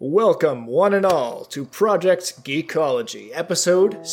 Welcome, one and all, to Project Geekology, episode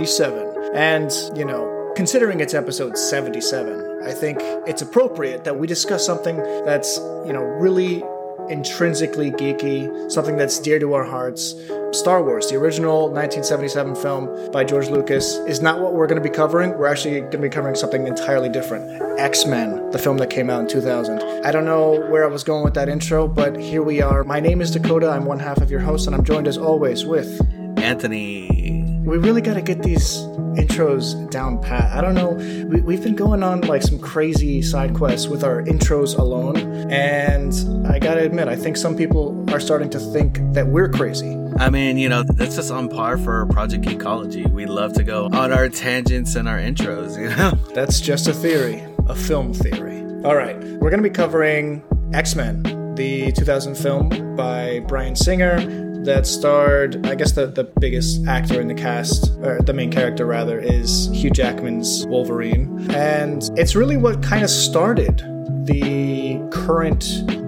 77. And, considering it's episode 77, I think it's appropriate that we discuss something that's, really intrinsically geeky, something that's dear to our hearts. Star Wars, the original 1977 film by George Lucas, is not what we're going to be covering. We're actually going to be covering something entirely different. X-Men, the film that came out in 2000. I don't know where I was going with that intro, but here we are. My name is Dakota. I'm one half of your host, and I'm joined as always with Anthony. We really got to get these intros down pat. I don't know. We've been going on like some crazy side quests with our intros alone, and I gotta admit, I think some people are starting to think that we're crazy. I mean, that's just on par for Project Geekology. We love to go on our tangents and our intros, That's just a theory, a film theory. All right, we're going to be covering X-Men, the 2000 film by Bryan Singer that starred, I guess the biggest actor in the cast, or the main character rather, is Hugh Jackman's Wolverine. And it's really what kind of started the current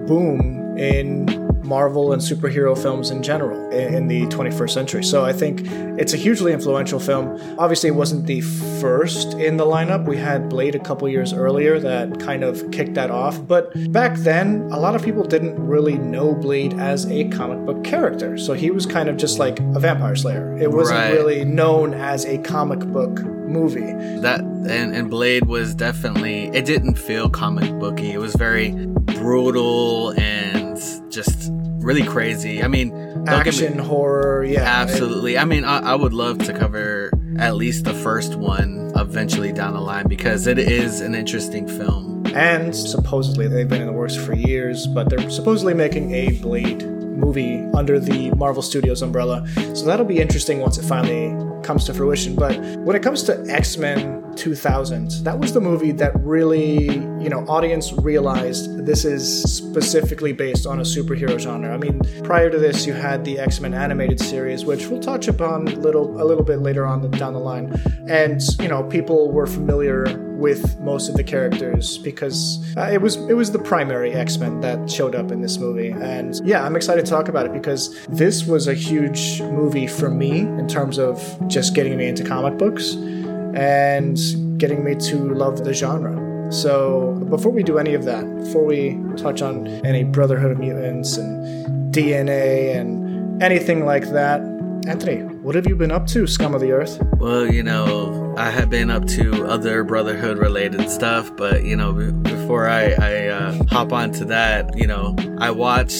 boom in Marvel and superhero films in general in the 21st century. So I think it's a hugely influential film. Obviously, it wasn't the first in the lineup. We had Blade a couple years earlier that kind of kicked that off. But back then, a lot of people didn't really know Blade as a comic book character. So he was kind of just like a vampire slayer. It wasn't really known as a comic book movie. That and Blade was definitely, it didn't feel comic booky. It was very brutal and just really crazy. I mean, action, horror, yeah. Absolutely. I mean, I would love to cover at least the first one eventually down the line because it is an interesting film. And supposedly they've been in the works for years, but they're supposedly making a Blade movie under the Marvel Studios umbrella. So that'll be interesting once it finally comes to fruition. But when it comes to X-Men 2000, that was the movie that really, audience realized this is specifically based on a superhero genre. I mean, prior to this, you had the X-Men animated series, which we'll touch upon a little bit later on down the line. And, people were familiar with most of the characters because it was the primary X-Men that showed up in this movie. And yeah, I'm excited to talk about it because this was a huge movie for me in terms of just getting me into comic books and getting me to love the genre. So before we do any of that, before we touch on any Brotherhood of Mutants and DNA and anything like that, Anthony, what have you been up to, scum of the earth? Well, I have been up to other Brotherhood related stuff, but before I hop onto that, I watched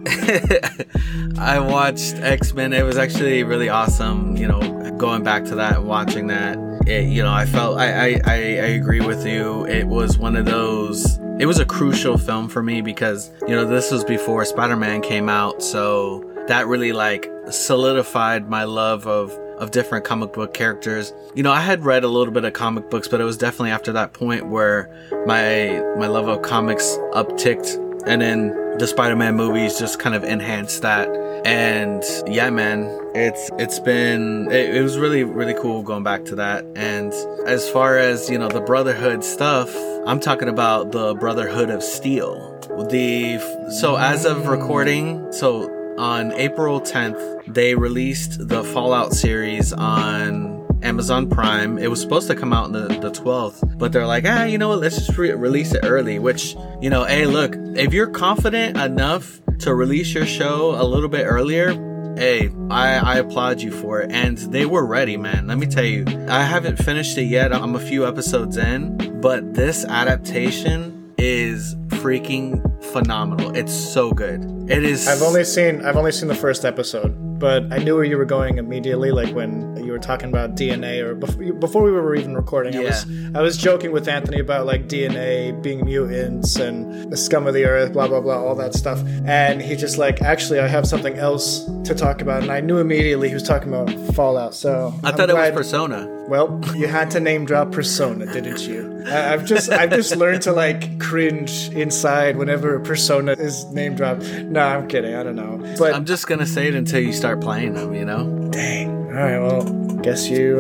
I watched X-Men. It was actually really awesome, going back to that and watching that. I felt I agree with you. It was one of those, it was a crucial film for me because, this was before Spider-Man came out, so that really solidified my love of different comic book characters. I had read a little bit of comic books, but it was definitely after that point where my love of comics upticked, and then the Spider-Man movies just kind of enhanced that. And yeah, man, it was really, really cool going back to that. And as far as, the Brotherhood stuff, I'm talking about the Brotherhood of Steel. So as of recording, on April 10th, they released the Fallout series on Amazon Prime. It was supposed to come out on the 12th, but they're like, let's just release it early, which, hey, look, if you're confident enough to release your show a little bit earlier, hey, I applaud you for it. And they were ready, man. Let me tell you, I haven't finished it yet. I'm a few episodes in, but this adaptation is freaking phenomenal. It's so good. It is. I've only seen the first episode, but I knew where you were going immediately, like when you were talking about DNA, or before we were even recording. Yeah. I was joking with Anthony about DNA being mutants and the scum of the earth, blah blah blah, all that stuff, and he just actually I have something else to talk about, and I knew immediately he was talking about Fallout. So I thought it was Persona. Well, you had to name drop Persona, didn't you? I've just learned to cringe inside whenever Persona is name dropped. No, I'm kidding. I don't know. But I'm just gonna say it until you start playing them. Dang. All right. Well, guess you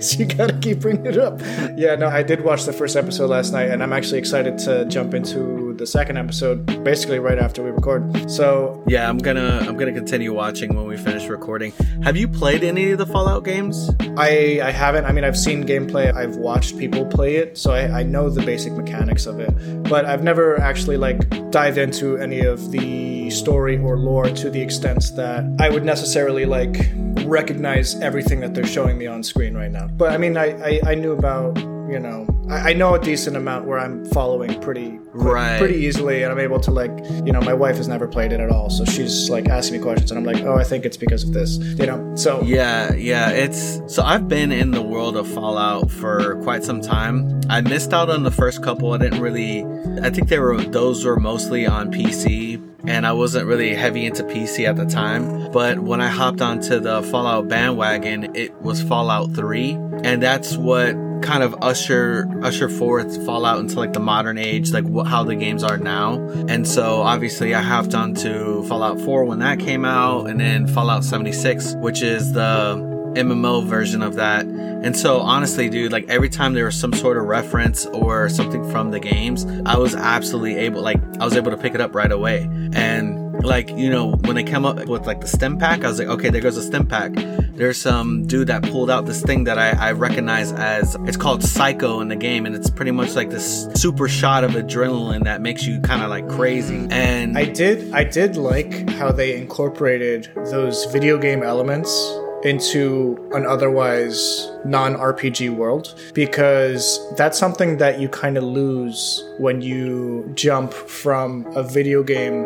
gotta keep bringing it up. Yeah. No, I did watch the first episode last night, and I'm actually excited to jump into the second episode basically right after we record. So yeah, I'm gonna continue watching when we finish recording. Have you played any of the Fallout games? I haven't. I mean, I've seen gameplay. I've watched people play it, so I know the basic mechanics of it. But I've never actually like dived into any of the story or lore to the extent that I would necessarily like recognize everything that they're showing me on screen right now. But I mean, I knew about, you know, I know a decent amount where I'm following pretty easily, and I'm able to like, you know, my wife has never played it at all, so she's like asking me questions, and I'm like, oh, I think it's because of this, you know. So yeah, so I've been in the world of Fallout for quite some time. I missed out on the first couple. I think those were mostly on PC, and I wasn't really heavy into PC at the time. But when I hopped onto the Fallout bandwagon, it was Fallout 3, and that's what kind of usher forth Fallout into like the modern age, like how the games are now. And so obviously I hopped onto Fallout 4 when that came out, and then Fallout 76, which is the MMO version of that. And so honestly, dude, like every time there was some sort of reference or something from the games, I was able to pick it up right away. And like, you know, when they come up with like the stim pack, I was like, okay, there goes the stim pack. There's some dude that pulled out this thing that I recognize as, it's called Psycho in the game, and it's pretty much like this super shot of adrenaline that makes you kind of like crazy. And I did like how they incorporated those video game elements into an otherwise non-RPG world, because that's something that you kind of lose when you jump from a video game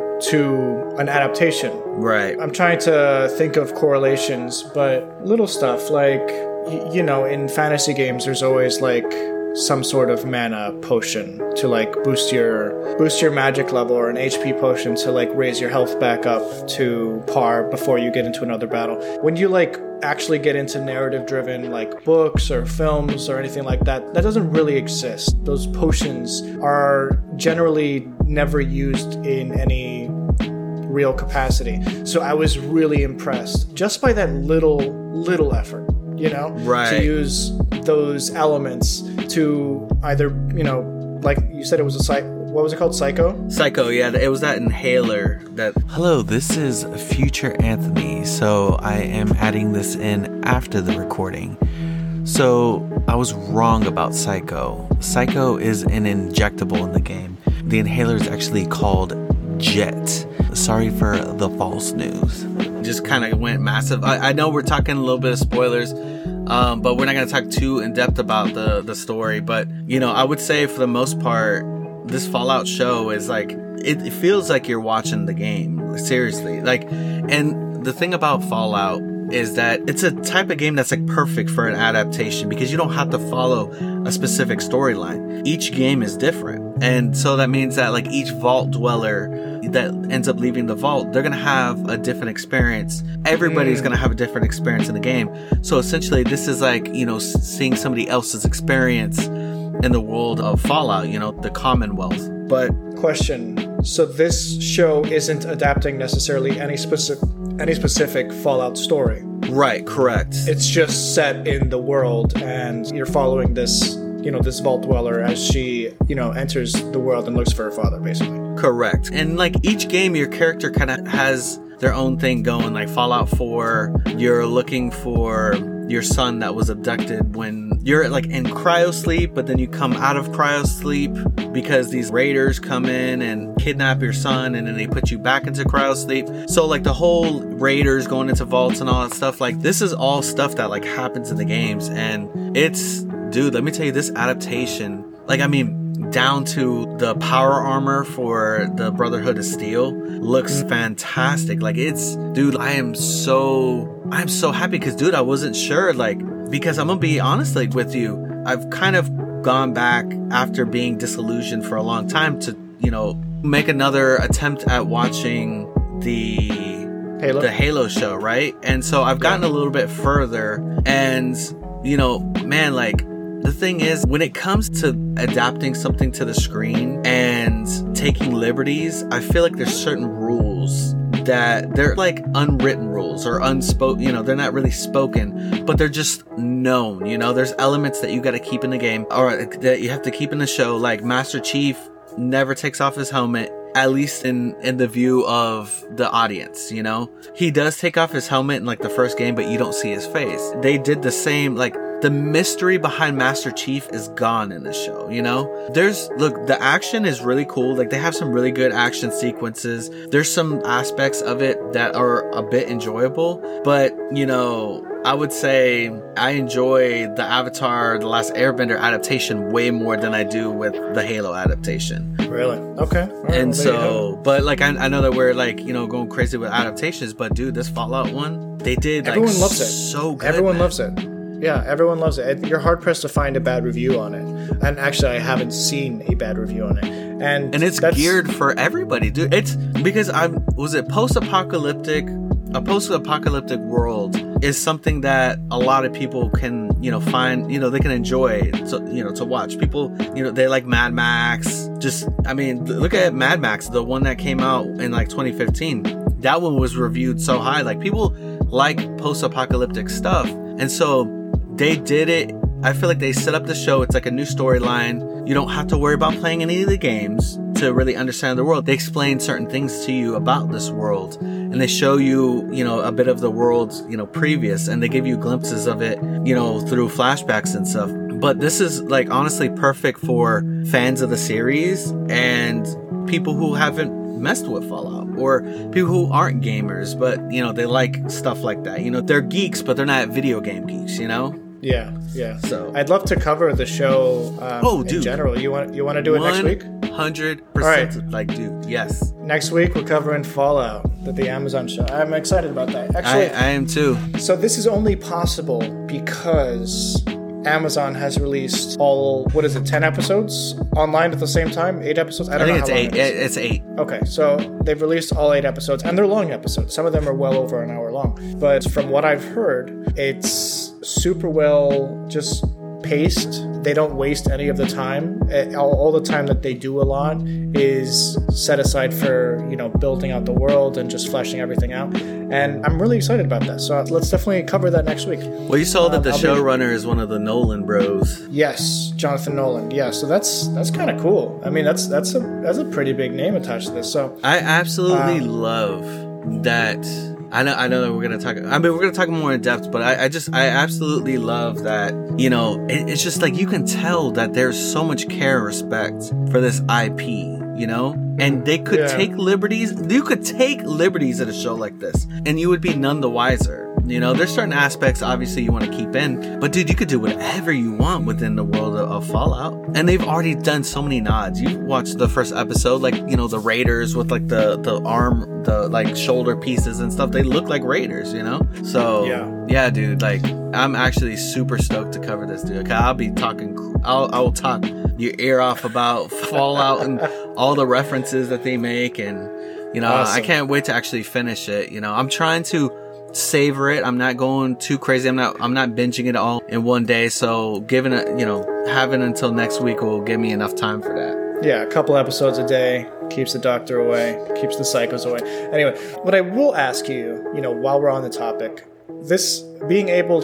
to an adaptation. Right. I'm trying to think of correlations, but little stuff like, you know, in fantasy games, there's always like some sort of mana potion to like boost your magic level, or an HP potion to like raise your health back up to par before you get into another battle. When you like actually get into narrative driven like books or films or anything like that, that doesn't really exist. Those potions are generally never used in any real capacity. So I was really impressed just by that little effort, you know, right, to use those elements to either, you know, like you said, it was what was it called? Psycho, yeah. It was that inhaler that... Hello, this is Future Anthony. So I am adding this in after the recording. So I was wrong about Psycho. Psycho is an injectable in the game. The inhaler is actually called Jet. Sorry for the false news. Just kind of went massive. I know we're talking a little bit of spoilers, but we're not going to talk too in depth about the story. But, you know, I would say for the most part, this Fallout show is like, it feels like you're watching the game, seriously. Like, and the thing about Fallout is that it's a type of game that's like perfect for an adaptation, because you don't have to follow a specific storyline. Each game is different. And so that means that like each vault dweller that ends up leaving the vault, they're going to have a different experience. Everybody's going to have a different experience in the game. So essentially this is like, you know, seeing somebody else's experience in the world of Fallout, you know, the Commonwealth. But question, so this show isn't adapting necessarily any specific Fallout story? Right, correct. It's just set in the world, and you're following this, you know, this vault dweller as she, you know, enters the world and looks for her father, basically. Correct. And like each game, your character kind of has their own thing going. Like Fallout 4, you're looking for your son that was abducted when you're like in cryosleep, but then you come out of cryosleep because these raiders come in and kidnap your son, and then they put you back into cryosleep. So like the whole raiders going into vaults and all that stuff, like this is all stuff that like happens in the games. And it's, dude, let me tell you, this adaptation, like, I mean, down to the power armor for the Brotherhood of Steel looks fantastic. Like it's, dude, I'm so happy, because dude, I wasn't sure, like, because I'm gonna be honest, like, with you, I've kind of gone back after being disillusioned for a long time to, you know, make another attempt at watching the Halo show, right? And so I've gotten a little bit further, and, you know, man, like, the thing is, when it comes to adapting something to the screen and taking liberties, I feel like there's certain rules that they're like unwritten rules or unspoken, you know, they're not really spoken, but they're just known, you know. There's elements that you got to keep in the game, or that you have to keep in the show, like Master Chief never takes off his helmet, at least in the view of the audience, you know? He does take off his helmet in like the first game, but you don't see his face. They did the same, like, the mystery behind Master Chief is gone in the show, you know? Look, the action is really cool. Like, they have some really good action sequences. There's some aspects of it that are a bit enjoyable, but, you know, I would say I enjoy the Avatar The Last Airbender adaptation way more than I do with the Halo adaptation. Really? Okay. All right, And so, but like, I know that we're like, you know, going crazy with adaptations, but dude, this Fallout one, they did like everyone loves it. So good. Everyone man. loves it. Yeah, everyone loves it. You're hard pressed to find a bad review on it. And actually, I haven't seen a bad review on it. And it's geared for everybody, dude. It's because a post-apocalyptic world is something that a lot of people can, you know, find, you know, they can enjoy, to watch. People, you know, they like Mad Max. Look at Mad Max, the one that came out in like 2015. That one was reviewed so high. Like, people like post-apocalyptic stuff. And so they did it. I feel like they set up the show. It's like a new storyline. You don't have to worry about playing any of the games to really understand the world. They explain certain things to you about this world, and they show you, you know, a bit of the world, you know, previous, and they give you glimpses of it, you know, through flashbacks and stuff. But this is like honestly perfect for fans of the series and people who haven't messed with Fallout, or people who aren't gamers, but, you know, they like stuff like that. You know, they're geeks, but they're not video game geeks, you know? Yeah. So I'd love to cover the show in general. You want to do it next week? 100%. Right. Like, dude, yes. Next week we're covering Fallout, the Amazon show. I'm excited about that. Actually, I am too. So this is only possible because Amazon has released 10 episodes online at the same time? 8 episodes? I think it's 8. It's 8. Okay, so they've released all 8 episodes, and they're long episodes. Some of them are well over an hour long. But from what I've heard, it's super well just paced. They don't waste any of the time. All the time that they do a lot is set aside for, you know, building out the world and just fleshing everything out. And I'm really excited about that. So let's definitely cover that next week. Well, you saw that the showrunner is one of the Nolan bros. Yes, Jonathan Nolan. Yeah, so that's kind of cool. I mean, that's a pretty big name attached to this. So I absolutely love that. I know that we're gonna talk more in depth, but I absolutely love that, you know, it's just like you can tell that there's so much care and respect for this IP, you know, and they could take liberties. You could take liberties at a show like this, and you would be none the wiser. You know, there's certain aspects obviously you want to keep in, but dude, you could do whatever you want within the world of Fallout. And they've already done so many nods. You watched the first episode, like, you know, the Raiders with like the arm, the like shoulder pieces and stuff. They look like Raiders, you know? So yeah, dude, like, I'm actually super stoked to cover this, dude. Okay, I'll will talk your ear off about Fallout and all the references that they make, and, you know, awesome. I can't wait to actually finish it. You know, I'm trying to savor it. I'm not going too crazy. I'm not binging it all in one day. So having until next week will give me enough time for that. Yeah, a couple episodes a day keeps the doctor away, keeps the psychos away. Anyway, what I will ask you, you know, while we're on the topic, this being able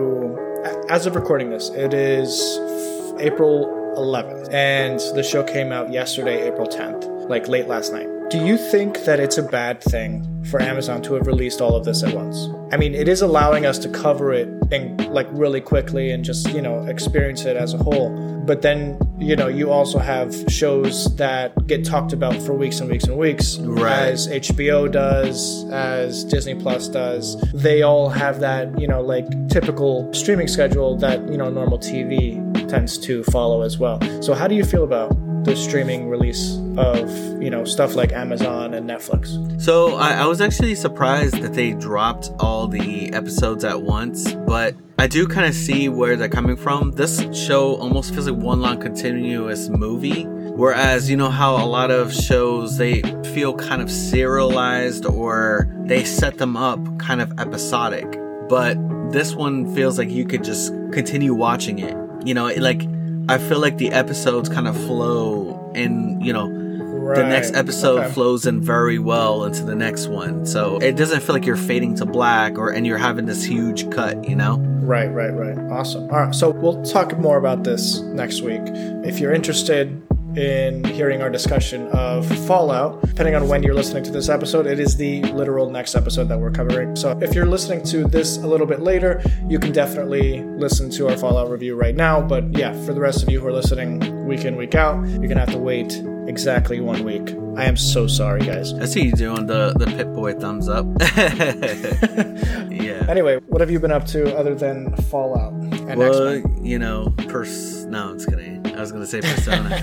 to, as of recording this, it is April 11th, and the show came out yesterday, April 10th, like late last night. Do you think that it's a bad thing for Amazon to have released all of this at once? I mean, it is allowing us to cover it in, like, really quickly and just, you know, experience it as a whole. But then, you know, you also have shows that get talked about for weeks and weeks and weeks, right, as HBO does, as Disney Plus does. They all have that, you know, like, typical streaming schedule that, you know, normal TV tends to follow as well. So how do you feel about the streaming release of, you know, stuff like Amazon and Netflix? So I was actually surprised that they dropped all the episodes at once, but I do kind of see where they're coming from. This show almost feels like one long continuous movie, whereas, you know how a lot of shows, they feel kind of serialized, or they set them up kind of episodic, but this one feels like you could just continue watching it. You know, like, I feel like the episodes kind of flow in, you know, the next episode flows in very well into the next one. So it doesn't feel like you're fading to black and you're having this huge cut, you know? Right. Awesome. All right. So we'll talk more about this next week. If you're interested, in hearing our discussion of Fallout. Depending on when you're listening to this episode, it is the literal next episode that we're covering. So if you're listening to this a little bit later, you can definitely listen to our Fallout review right now. But yeah, for the rest of you who are listening week in, week out, you're going to have to wait exactly 1 week. I am so sorry, guys. I see you doing the Pip-Boy thumbs up. Yeah. Anyway, what have you been up to other than Fallout and Well, X-Men? you know, no, I'm just kidding. I was going to say Persona.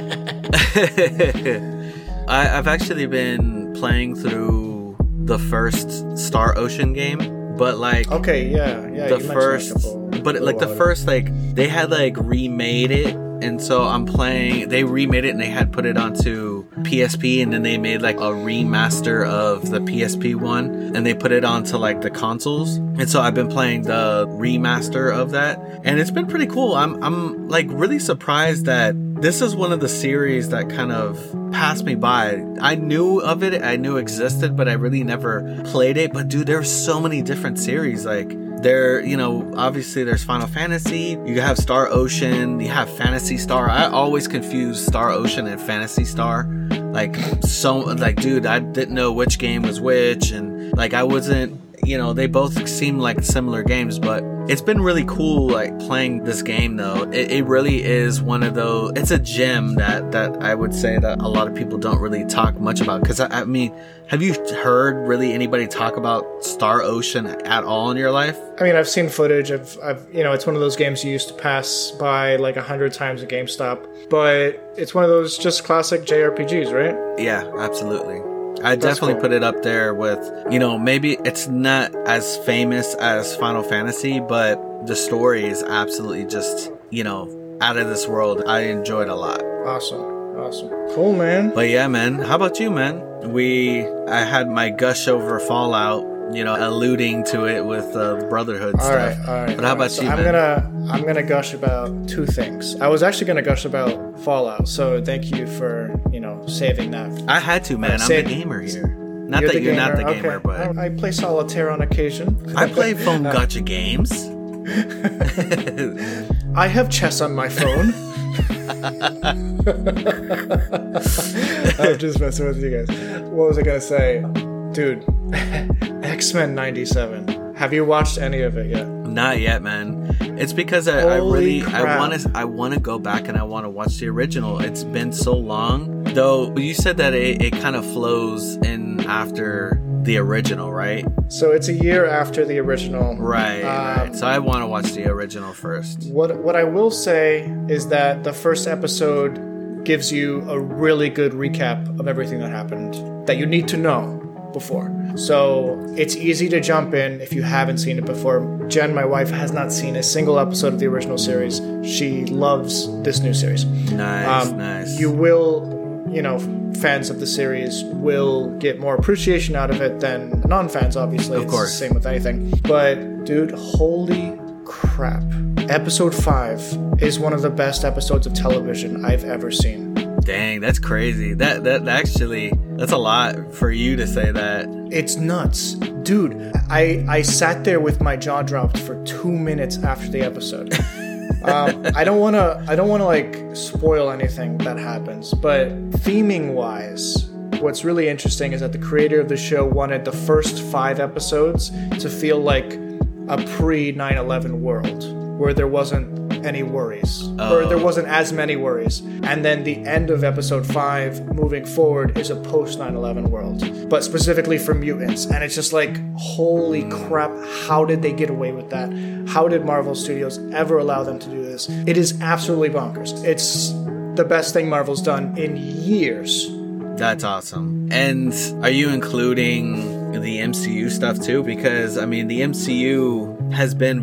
I've actually been playing through the first Star Ocean game, but like Okay, yeah. the first, like, they had like remade it, and so I'm playing. They remade it and they had put it onto PSP, and then they made like a remaster of the PSP one, and they put it onto like the consoles. And so I've been playing the remaster of that, and it's been pretty cool. I'm like really surprised that this is one of the series that kind of passed me by. I knew of it, I knew it existed, but I really never played it. But dude, there's so many different series. Like, there, you know, obviously there's Final Fantasy, you have Star Ocean, you have Phantasy Star. I always confuse Star Ocean and Phantasy Star. Like, dude, I didn't know which game was which, and like I wasn't, you know, they both seem like similar games, but it's been really cool, like, playing this game, though. It really is one of those, it's a gem that I would say that a lot of people don't really talk much about. Because, I mean, have you heard really anybody talk about Star Ocean at all in your life? I mean, I've seen footage of, you know, it's one of those games you used to pass by like 100 times at GameStop, but it's one of those just classic JRPGs, right? Yeah, absolutely. I definitely put it up there with, you know, maybe it's not as famous as Final Fantasy, but the story is absolutely just, you know, out of this world. I enjoyed a lot. Awesome. Cool, man. But yeah, man. How about you, man? I had my gush over Fallout, you know, alluding to it with Brotherhood stuff. All right. But how about so you, man? I'm gonna gush about two things. I was actually gonna gush about Fallout, so thank you for, you know, saving that. I had to, man. I'm the gamer here. Not that you're not the gamer, okay. but I play solitaire on occasion. I play phone gacha games. I have chess on my phone. I'm just messing with you guys. What was I gonna say? Dude, X-Men 97. Have you watched any of it yet? Not yet, man. It's because I want to go back and I want to watch the original. It's been so long. Though you said that it kind of flows in after the original, right? So it's a year after the original. Right. So I want to watch the original first. What I will say is that the first episode gives you a really good recap of everything that happened that you need to know before. So it's easy to jump in if you haven't seen it before. Jen, my wife, has not seen a single episode of the original series. She loves this new series. Nice. You will, you know, fans of the series will get more appreciation out of it than non-fans, obviously. Of course. It's the same with anything. But, dude, holy crap. Episode 5 is one of the best episodes of television I've ever seen. Dang, that's crazy. That actually, that's a lot for you to say that. It's nuts. Dude, I sat there with my jaw dropped for 2 minutes after the episode. I don't want to like spoil anything that happens, but theming wise, what's really interesting is that the creator of the show wanted the first 5 episodes to feel like a pre 9/11 world where there wasn't any worries, or there wasn't as many worries, and then the end of episode 5 moving forward is a post 9/11 world, but specifically for mutants. And it's just like, holy crap, how did they get away with that? How did Marvel Studios ever allow them to do this? It is absolutely bonkers. It's the best thing Marvel's done in years. That's awesome. And are you including the MCU stuff too? Because, I mean, the MCU has been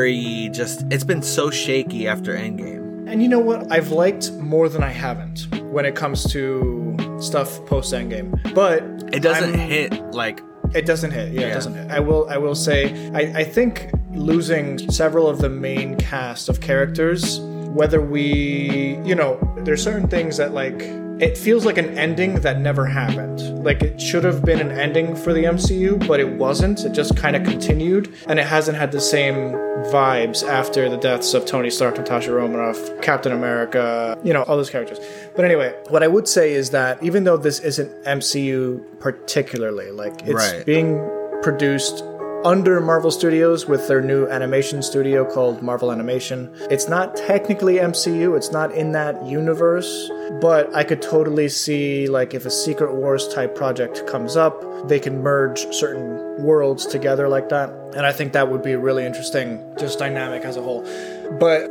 it's been so shaky after Endgame. And you know what? I've liked more than I haven't when it comes to stuff post Endgame. But it doesn't hit like... It doesn't hit. Yeah, it doesn't hit. I will say, I think losing several of the main cast of characters, whether we, you know, there's certain things that like it feels like an ending that never happened. Like, it should have been an ending for the MCU, but it wasn't. It just kind of continued, and it hasn't had the same vibes after the deaths of Tony Stark, Natasha Romanoff, Captain America, all those characters. But anyway, what I would say is that even though this isn't MCU particularly, like, it's being produced under Marvel Studios with their new animation studio called Marvel Animation. It's not technically MCU, it's not in that universe, but I could totally see, like, if a Secret Wars type project comes up, they can merge certain worlds together like that. And I think that would be really interesting, just dynamic as a whole. But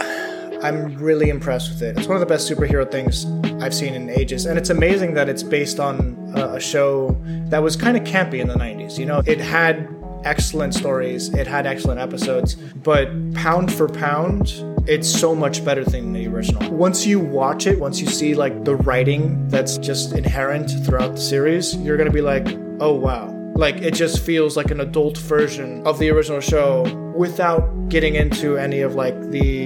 I'm really impressed with it. It's one of the best superhero things I've seen in ages. And it's amazing that it's based on a show that was kind of campy in the 90s. It had excellent stories, it had excellent episodes, but pound for pound, it's so much better than the original. Once you watch it, once you see like the writing that's just inherent throughout the series, you're gonna be like, oh wow. Like, it just feels like an adult version of the original show without getting into any of like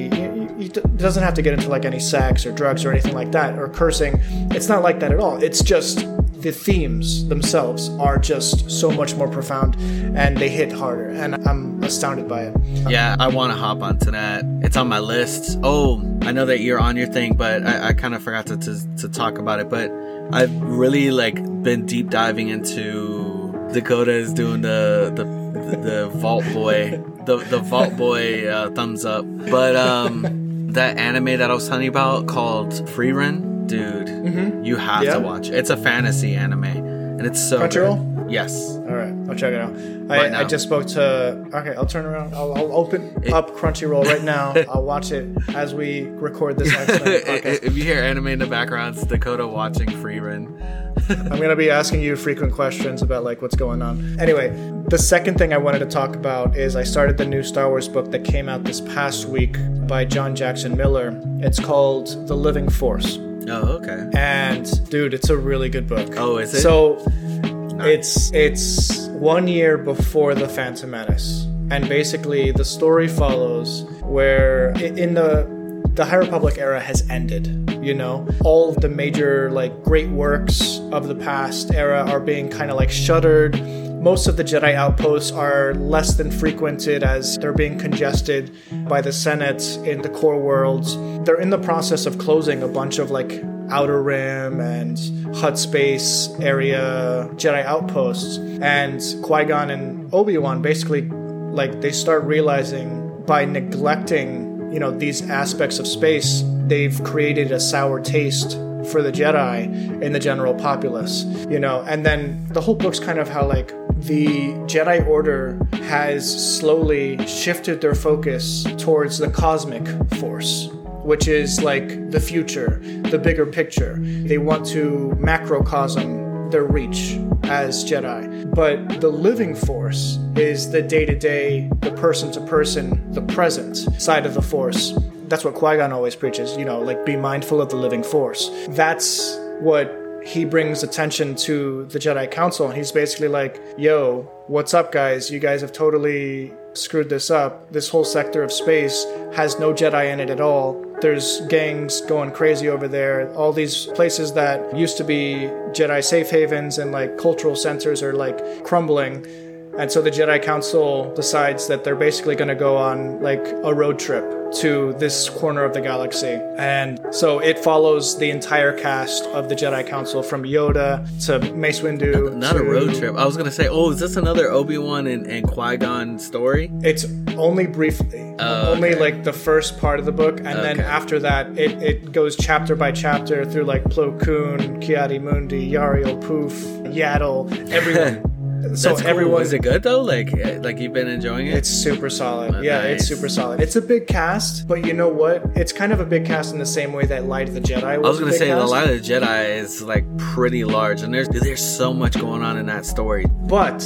it doesn't have to get into like any sex or drugs or anything like that, or cursing. It's not like that at all. It's just the themes themselves are just so much more profound, and they hit harder, and I'm astounded by it. Yeah, I want to hop onto that. It's on my list. Oh, I know that you're on your thing, but I kind of forgot to talk about it. But I've really been deep diving into Dakota is doing the Vault Boy, the Vault Boy thumbs up. But that anime that I was telling you about called Frieren. Dude, you have to watch it. It's a fantasy anime, and it's so Crunchyroll? Good. Yes. All right, I'll check it out. I just spoke to... Okay, I'll turn around. I'll open up Crunchyroll right now. I'll watch it as we record this excellent podcast. If you hear anime in the background, it's Dakota watching Frieren. I'm going to be asking you frequent questions about like what's going on. Anyway, the second thing I wanted to talk about is I started the new Star Wars book that came out this past week by John Jackson Miller. It's called The Living Force. Oh, okay. And dude, it's a really good book. Oh, is it? So it's 1 year before The Phantom Menace, and basically the story follows where in the High Republic era has ended. All of the major like great works of the past era are being kind of like shuttered. Most of the Jedi outposts are less than frequented as they're being congested by the Senate in the core worlds. They're in the process of closing a bunch of like Outer Rim and Hutt Space area Jedi outposts. And Qui-Gon and Obi-Wan basically, like, they start realizing by neglecting, these aspects of space, they've created a sour taste for the Jedi in the general populace, and then the whole book's kind of how like the Jedi Order has slowly shifted their focus towards the cosmic force, which is like the future, the bigger picture. They want to macrocosm their reach as Jedi. But the living force is the day-to-day, the person-to-person, the present side of the force. That's what Qui-Gon always preaches, like be mindful of the living force. That's what he brings attention to the Jedi Council, and he's basically like, yo, what's up, guys? You guys have totally screwed this up. This whole sector of space has no Jedi in it at all. There's gangs going crazy over there. All these places that used to be Jedi safe havens and like cultural centers are like crumbling. And so the Jedi Council decides that they're basically going to go on like a road trip to this corner of the galaxy. And so it follows the entire cast of the Jedi Council from Yoda to Mace Windu. Not a road trip. I was going to say, is this another Obi-Wan and Qui-Gon story? It's only briefly. Only like the first part of the book. And then after that, it goes chapter by chapter through like Plo Koon, Ki-Adi-Mundi, Yariel Poof, Yaddle, everyone. So that's cool. Everyone, is it good though? Like you've been enjoying it? It's super solid. Yeah, nice. It's super solid. It's a big cast, but you know what? It's kind of a big cast in the same way that Light of the Jedi was. I was gonna say cast. the Light of the Jedi is like pretty large, and there's so much going on in that story. But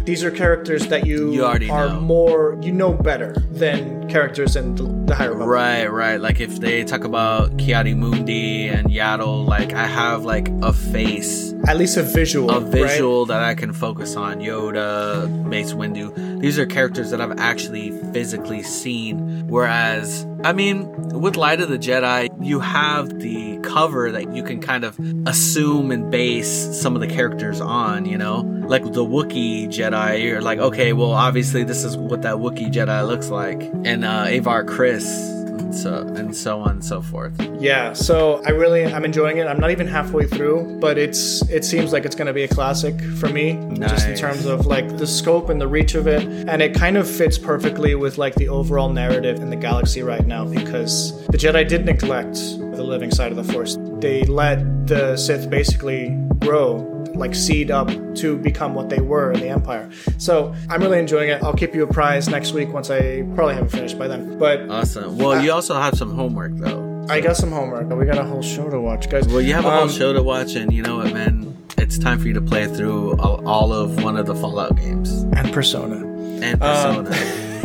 these are characters that you already are know. more, you know better than characters in the High Republic. Right. Like if they talk about Ki-Adi-Mundi and Yaddle, like I have like a face, At least a visual. Right? that I can focus on. Yoda, Mace Windu. These are characters that I've actually physically seen. Whereas, I mean, with Light of the Jedi, you have the cover that you can kind of assume and base some of the characters on, you know? Like the Wookiee Jedi, you're like, okay, well, obviously this is what that Wookiee Jedi looks like. And Avar Kriss, and so on and so forth. Yeah, so I'm enjoying it. I'm not even halfway through, but it seems like it's going to be a classic for me, just in Nice. terms of like the scope and the reach of it, and it kind of fits perfectly with like the overall narrative in the galaxy right now, because the Jedi did neglect the living side of the Force. They let the Sith basically grow, like seed up to become what they were in the Empire. So I'm really enjoying it. I'll keep you apprised next week once I probably haven't finished by then. But Awesome. Well, you also have some homework, though. I got some homework. We got a whole show to watch, guys. Well, you have a whole show to watch, and you know what, man? It's time for you to play through all of one of the Fallout games. And Persona. And Persona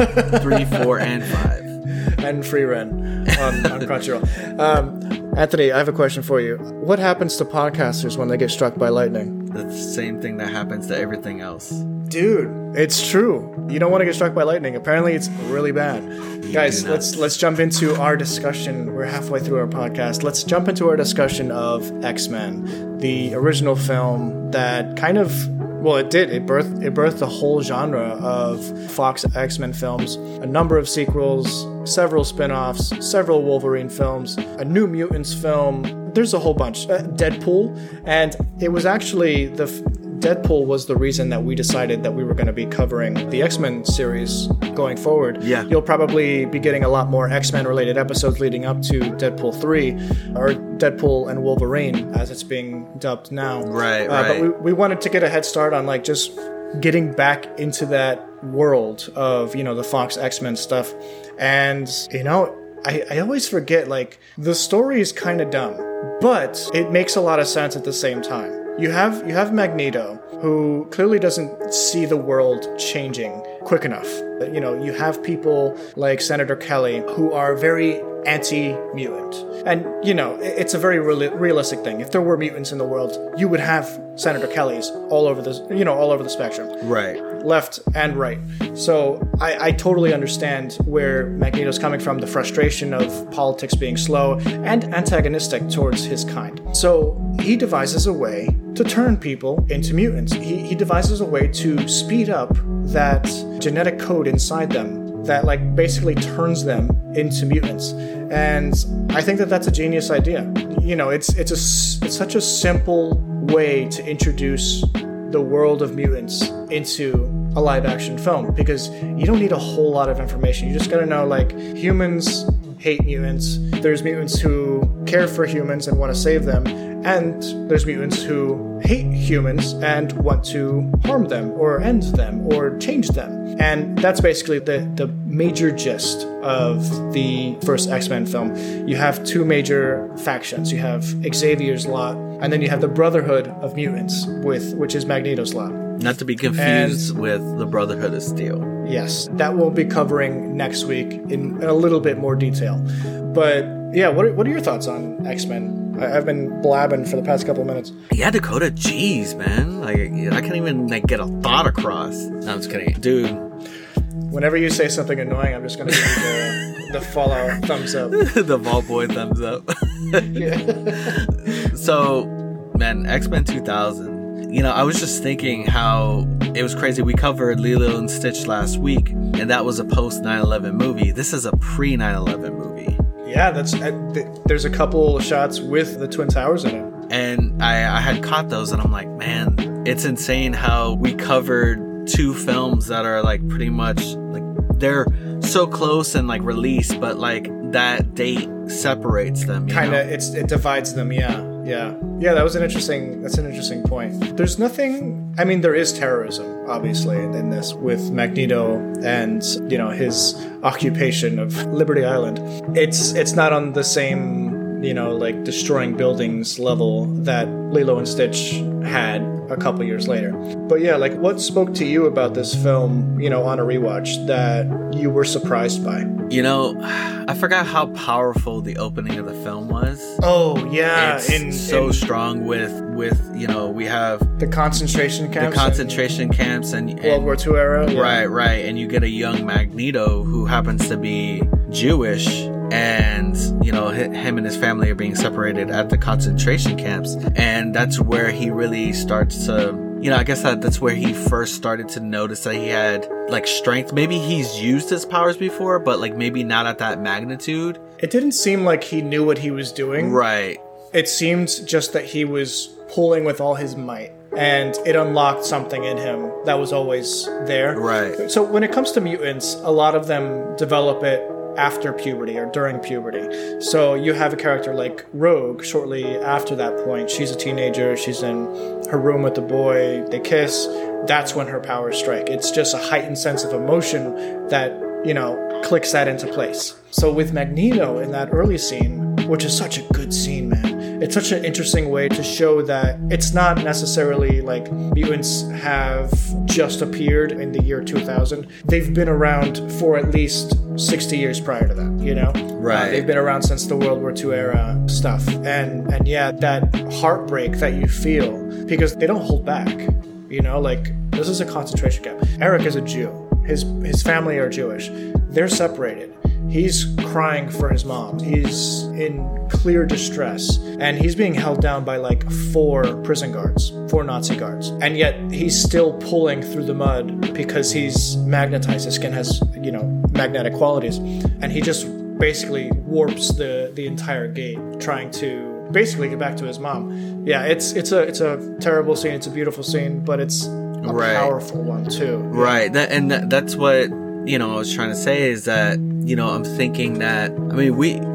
3, 4, and 5. And Free Ren on Crunchyroll. Anthony, I have a question for you. What happens to podcasters when they get struck by lightning? That's the same thing that happens to everything else. Dude, it's true. You don't want to get struck by lightning. Apparently, it's really bad. Guys, do not. let's jump into our discussion. We're halfway through our podcast. Let's jump into our discussion of X-Men, the original film that kind of, well, it did. It birthed the whole genre of Fox X-Men films. A number of sequels, several spin-offs, several Wolverine films, a New Mutants film. There's a whole bunch. Deadpool, and it was actually Deadpool was the reason that we decided that we were going to be covering the X-Men series going forward. Yeah. You'll probably be getting a lot more X-Men related episodes leading up to Deadpool 3, or Deadpool and Wolverine, as it's being dubbed now. Right. But we wanted to get a head start on like just getting back into that world of, you know, the Fox X-Men stuff. And, you know, I always forget, like, the story is kind of dumb, but it makes a lot of sense at the same time. You have Magneto, who clearly doesn't see the world changing quick enough. You know, you have people like Senator Kelly, who are very anti-mutant. And, you know, it's a very realistic thing. If there were mutants in the world, you would have Senator Kellys all over the spectrum. Right. Left and right. So I totally understand where Magneto's coming from, the frustration of politics being slow and antagonistic towards his kind. So he devises a way to turn people into mutants. He devises a way to speed up that genetic code inside them that like basically turns them into mutants. And I think that that's a genius idea. You know, it's such a simple way to introduce the world of mutants into a live action film, because you don't need a whole lot of information. You just gotta know, like, humans hate mutants, there's mutants who care for humans and want to save them, and there's mutants who hate humans and want to harm them or end them or change them. And that's basically the major gist of the first X-Men film. You have two major factions. You have Xavier's lot, and then you have the Brotherhood of Mutants, which is Magneto's lot. Not to be confused with the Brotherhood of Steel. Yes, that we'll be covering next week in a little bit more detail. But yeah, what are your thoughts on X-Men? I've been blabbing for the past couple of minutes. Yeah, Dakota, jeez, man. Like, I can't even like get a thought across. No, I'm just kidding. Dude. Whenever you say something annoying, I'm just going to give you the Fallout thumbs up. The Vault Boy thumbs up. So, man, X-Men 2000. You know, I was just thinking how it was crazy. We covered Lilo and Stitch last week, and that was a post 9/11 movie. This is a pre 9/11 movie. Yeah, there's a couple shots with the Twin Towers in it. And I had caught those, and I'm like, man, it's insane how we covered two films that are like pretty much like they're so close and like released, but like that date separates them. Kind of, it divides them. Yeah. That's an interesting point. There's nothing. I mean, there is terrorism, obviously, in this with Magneto and, you know, his occupation of Liberty Island. It's not on the same, you know, like destroying buildings level that Lilo and Stitch had. a couple years later. But yeah, like, what spoke to you about this film, you know, on a rewatch that you were surprised by? You know, I forgot how powerful the opening of the film was. Oh yeah, it's so strong with you know, we have the concentration camps and World War II era. Yeah. Right, and you get a young Magneto who happens to be Jewish, and you know, him and his family are being separated at the concentration camps, and that's where he really starts to, you know, I guess that's where he first started to notice that he had like strength. Maybe he's used his powers before, but like maybe not at that magnitude. It didn't seem like he knew what he was doing. Right. It seemed just that he was pulling with all his might, and it unlocked something in him that was always there. Right. So when it comes to mutants, a lot of them develop it after puberty or during puberty. So you have a character like Rogue shortly after that point. She's a teenager. She's in her room with the boy. They kiss. That's when her powers strike. It's just a heightened sense of emotion that, you know, clicks that into place. So with Magneto in that early scene, which is such a good scene, man. It's such an interesting way to show that it's not necessarily like mutants have just appeared in the year 2000. They've been around for at least 60 years prior to that, you know? Right. They've been around since the World War II era stuff. And yeah, that heartbreak that you feel, because they don't hold back, you know? Like, this is a concentration camp. Eric is a Jew. His family are Jewish. They're separated. He's crying for his mom. He's in clear distress. And he's being held down by like 4 prison guards, 4 Nazi guards. And yet he's still pulling through the mud because he's magnetized. His skin has, you know, magnetic qualities. And he just basically warps the entire gate, trying to basically get back to his mom. Yeah, it's a terrible scene. It's a beautiful scene, but it's a powerful one too. Right. That's what, you know, I was trying to say is that, you know, I'm thinking that, I mean,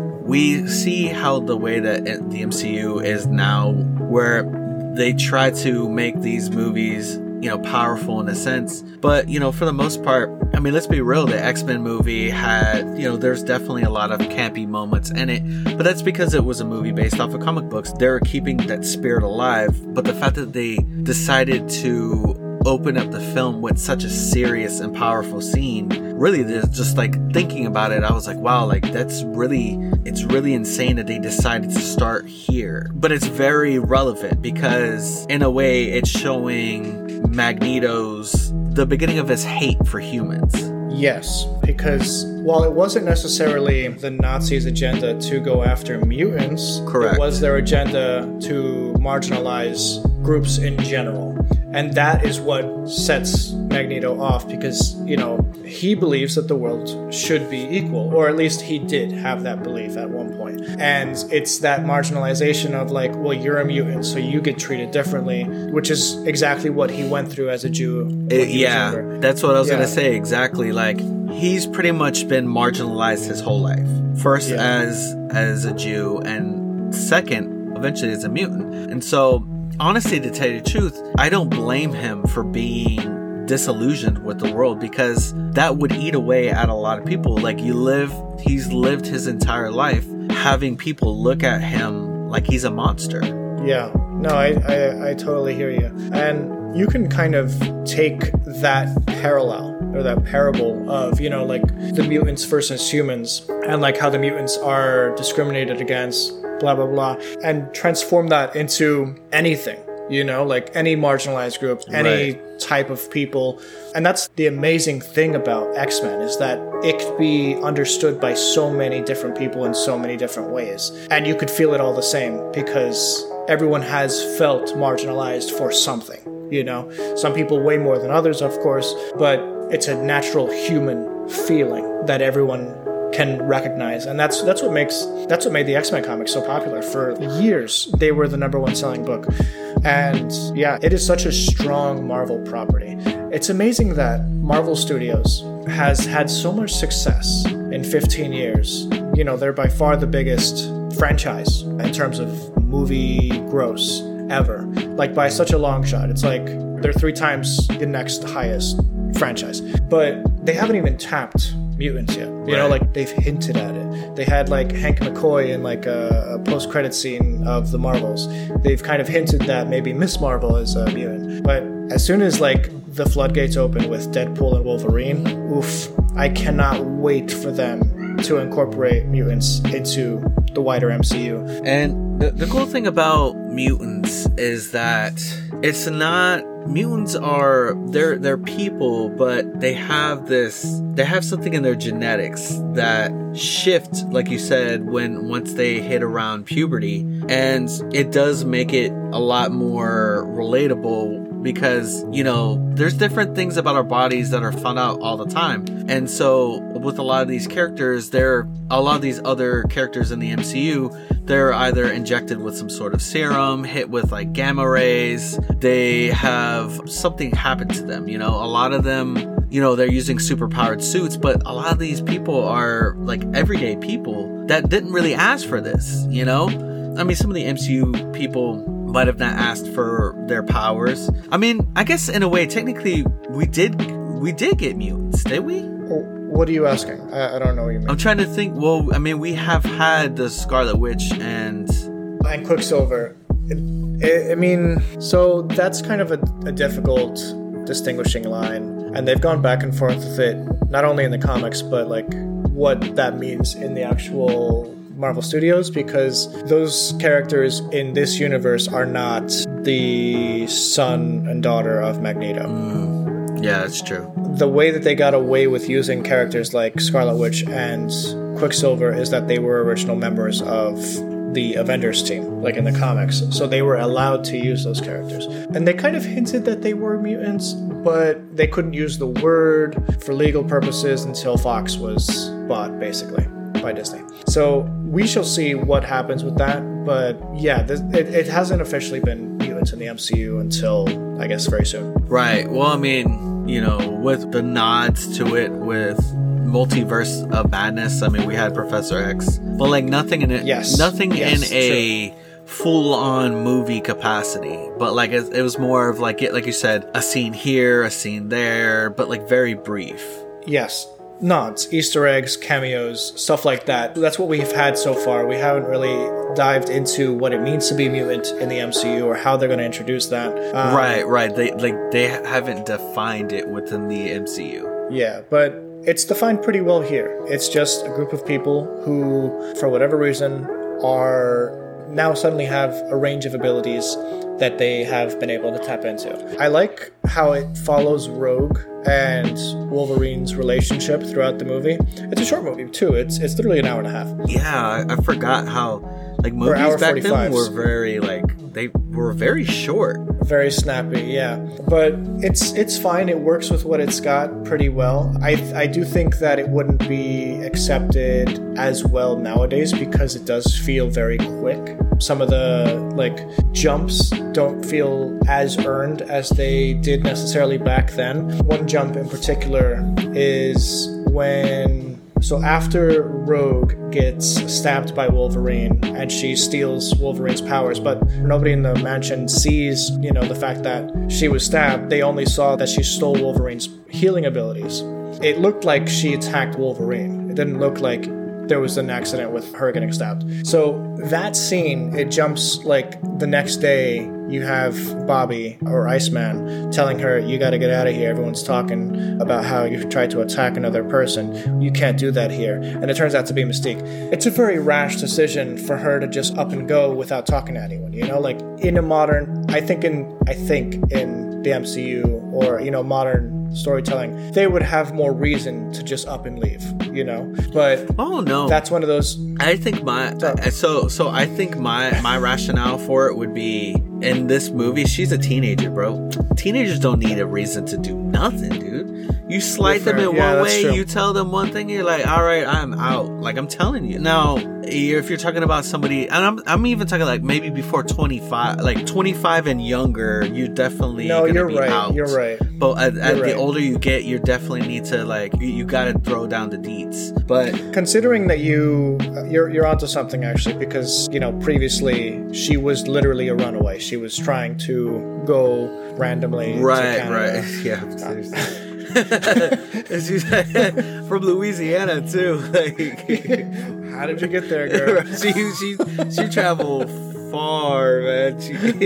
we see how the way that the MCU is now, where they try to make these movies, you know, powerful in a sense. But, you know, for the most part, I mean, let's be real, the X-Men movie had, you know, there's definitely a lot of campy moments in it, but that's because it was a movie based off of comic books. They're keeping that spirit alive. But the fact that they decided to open up the film with such a serious and powerful scene, really, just like thinking about it, I was like, wow, like it's really insane that they decided to start here. But it's very relevant because in a way it's showing the beginning of his hate for humans. Yes, because while it wasn't necessarily the Nazis' agenda to go after mutants, correct, it was their agenda to marginalize groups in general. And that is what sets Magneto off, because, you know, he believes that the world should be equal, or at least he did have that belief at one point. And it's that marginalization of like, well, you're a mutant, so you get treated differently, which is exactly what he went through as a Jew. Yeah, that's what I was going to say, exactly. Like, he's pretty much been marginalized his whole life. First as a Jew, and second, eventually as a mutant. And so, honestly, to tell you the truth, I don't blame him for being disillusioned with the world, because that would eat away at a lot of people. Like, he's lived his entire life having people look at him like he's a monster. Yeah, no, I totally hear you. And you can kind of take that parallel or that parable of, you know, like the mutants versus humans, and like how the mutants are discriminated against, blah, blah, blah, and transform that into anything, you know, like any marginalized group, any type of people. And that's the amazing thing about X-Men, is that it could be understood by so many different people in so many different ways. And you could feel it all the same, because everyone has felt marginalized for something, you know, some people way more than others, of course, but it's a natural human feeling that everyone can recognize. And that's what made the X-Men comics so popular. For years, they were the #1 selling book. And yeah, it is such a strong Marvel property. It's amazing that Marvel Studios has had so much success in 15 years. You know, they're by far the biggest franchise in terms of movie gross ever. Like, by such a long shot. It's like they're 3 times the next highest franchise. But they haven't even tapped mutants yet. You know, like they've hinted at it. They had like Hank McCoy in like a post-credit scene of the Marvels. They've kind of hinted that maybe Miss Marvel is a mutant. But as soon as like the floodgates open with Deadpool and Wolverine, oof, I cannot wait for them to incorporate mutants into the wider MCU. And the cool thing about mutants is that it's not, mutants are, they're people, but they have something in their genetics that shift, like you said, once they hit around puberty, and it does make it a lot more relatable. Because, you know, there's different things about our bodies that are found out all the time. And so with a lot of these characters, a lot of these other characters in the MCU, they're either injected with some sort of serum, hit with like gamma rays. They have something happen to them. You know, a lot of them, you know, they're using super powered suits, but a lot of these people are like everyday people that didn't really ask for this, you know? I mean, some of the MCU people might have not asked for their powers. I mean, I guess in a way, technically, we did get mutants, did we? What are you asking? I don't know what you mean. I'm trying to think. Well, I mean, we have had the Scarlet Witch and Quicksilver. I mean, so that's kind of a difficult distinguishing line, and they've gone back and forth with it, not only in the comics, but like what that means in the actual Marvel Studios, because those characters in this universe are not the son and daughter of Magneto. Yeah, that's true. The way that they got away with using characters like Scarlet Witch and Quicksilver is that they were original members of the Avengers team, like in the comics. So they were allowed to use those characters. And they kind of hinted that they were mutants, but they couldn't use the word for legal purposes until Fox was bought, basically, by Disney. So we shall see what happens with that. But yeah, it hasn't officially been mutants in the MCU until, I guess, very soon. Right. Well, I mean, you know, with the nods to it with Multiverse of Madness, I mean, we had Professor X, but like nothing in it, nothing in a full-on movie capacity. But like it was more of like you said, a scene here, a scene there, but like very brief. Yes. Nods, Easter eggs, cameos, stuff like that. That's what we've had so far. We haven't really dived into what it means to be mutant in the MCU or how they're going to introduce that. Right. They haven't defined it within the MCU. Yeah, but it's defined pretty well here. It's just a group of people who, for whatever reason, are now suddenly have a range of abilities that they have been able to tap into. I like how it follows Rogue and Wolverine's relationship throughout the movie. It's a short movie too. It's literally an hour and a half. Yeah, I forgot how like movies back then were very they were very short, very snappy. Yeah, but it's fine. It works with what it's got pretty well. I do think that it wouldn't be accepted as well nowadays because it does feel very quick. Some of the like jumps don't feel as earned as they did necessarily back then. One jump in particular is so after Rogue gets stabbed by Wolverine and she steals Wolverine's powers, but nobody in the mansion sees, the fact that she was stabbed. They only saw that she stole Wolverine's healing abilities. It looked like she attacked Wolverine. It didn't look like there was an accident with her getting stabbed. So that scene, it jumps like the next day you have Bobby or Iceman telling her, you got to get out of here. Everyone's talking about how you tried to attack another person. You can't do that here. And it turns out to be Mystique. It's a very rash decision for her to just up and go without talking to anyone, like in a modern, I think in the MCU or, modern storytelling, they would have more reason to just up and leave, but oh no, that's one of those. I think I think my rationale for it would be, in this movie, she's a teenager, bro. Teenagers don't need a reason to do nothing, dude. You slight them in one way, true. You tell them one thing, you're like, all right, I'm out. Like, I'm telling you. Now, if you're talking about somebody, and I'm even talking like maybe before 25, like 25 and younger, you're definitely gonna be out. You're right. But the older you get, you definitely need to like, you gotta throw down the deeds. But considering that you're onto something actually, because previously she was literally a runaway. She was trying to go randomly to Canada. Yeah, seriously. She's from Louisiana too. Like, how did you get there, girl? she traveled far, man.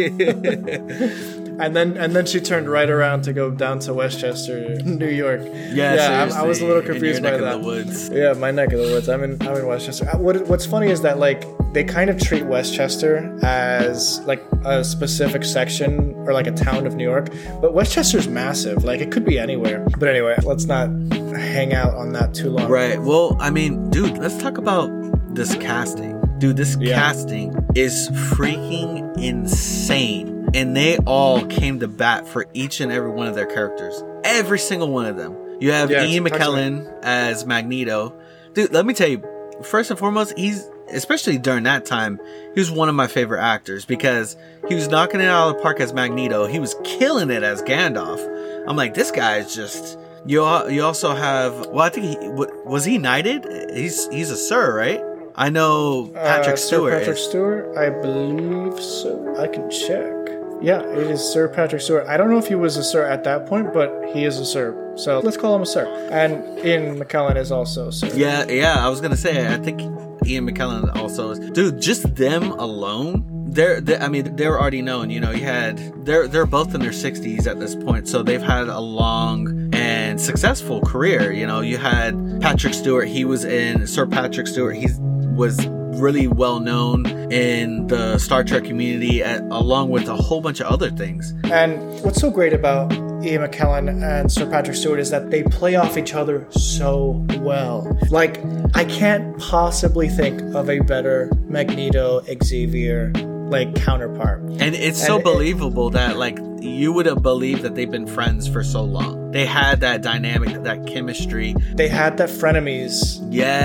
And then she turned right around to go down to Westchester, New York. Yeah, I was a little confused by that. Of the woods. Yeah, my neck of the woods. I'm in Westchester. What's funny is that like they kind of treat Westchester as like a specific section or like a town of New York, but Westchester's massive. Like it could be anywhere. But anyway, let's not hang out on that too long. Right. Well, I mean, dude, let's talk about this casting. Dude, this casting is freaking insane. And they all came to bat for each and every one of their characters. Every single one of them. You have Ian McKellen as Magneto. Dude, let me tell you, first and foremost, especially during that time, he was one of my favorite actors because he was knocking it out of the park as Magneto. He was killing it as Gandalf. I'm like, this guy is just... You also have... Well, I think was he knighted? He's a Sir, right? I know Patrick Stewart. Sir Patrick Stewart? I believe so. I can check. Yeah, it is Sir Patrick Stewart. I don't know if he was a Sir at that point, but he is a Sir. So let's call him a Sir. And Ian McKellen is also a Sir. Yeah, I was going to say, I think Ian McKellen also is. Dude, just them alone, they're already known. You know, they're both in their 60s at this point, so they've had a long and successful career. You know, you had Patrick Stewart, Sir Patrick Stewart, he was really well known in the Star Trek community, along with a whole bunch of other things. And what's so great about Ian McKellen and Sir Patrick Stewart is that they play off each other so well. Like, I can't possibly think of a better Magneto Xavier like counterpart. And it's so believable that like you would have believed that they've been friends for so long. They had that dynamic, that chemistry. They had that frenemies.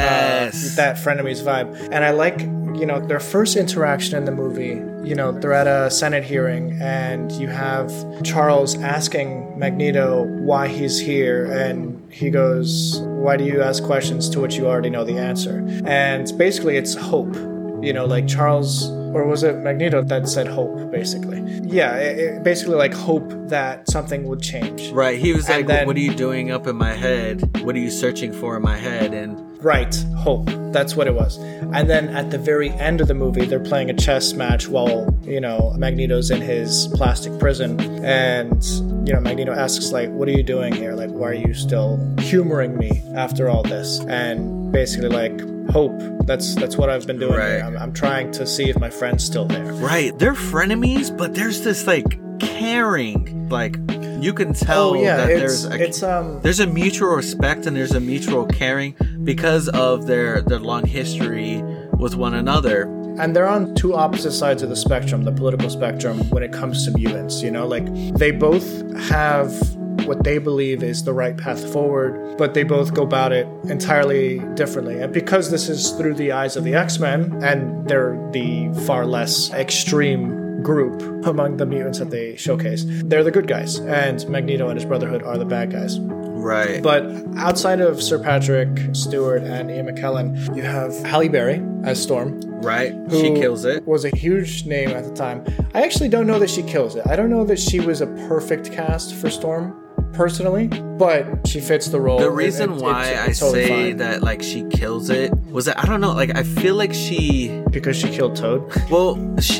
Yes. That frenemies vibe. And I like, you know, their first interaction in the movie, you know, they're at a Senate hearing and you have Charles asking Magneto why he's here. And he goes, why do you ask questions to which you already know the answer? And basically it's hope. You know, like Charles, or was it Magneto that said hope, basically? Yeah, basically like hope that something would change. Right, he was like, what are you doing up in my head? What are you searching for in my head? And right, hope. That's what it was. And then at the very end of the movie, they're playing a chess match while, you know, Magneto's in his plastic prison. And, you know, Magneto asks, like, what are you doing here? Like, why are you still humoring me after all this? And basically, like, hope. That's what I've been doing here. I'm trying to see if my friend's still there. Right. They're frenemies, but there's this, like, caring, like... You can tell that there's a mutual respect and there's a mutual caring because of their long history with one another. And they're on two opposite sides of the spectrum, the political spectrum, when it comes to mutants. You know, like they both have what they believe is the right path forward, but they both go about it entirely differently. And because this is through the eyes of the X-Men, and they're the far less extreme group among the mutants that they showcase, they're the good guys, and Magneto and his Brotherhood are the bad guys. Right. But outside of Sir Patrick Stewart and Ian McKellen, you have Halle Berry as Storm. Right. She kills it. Was a huge name at the time. I actually don't know that she kills it. I don't know that she was a perfect cast for Storm, personally, but she fits the role. The reason why I totally say fine. that like she kills it was that I don't know, like I feel like because she killed Toad. Well,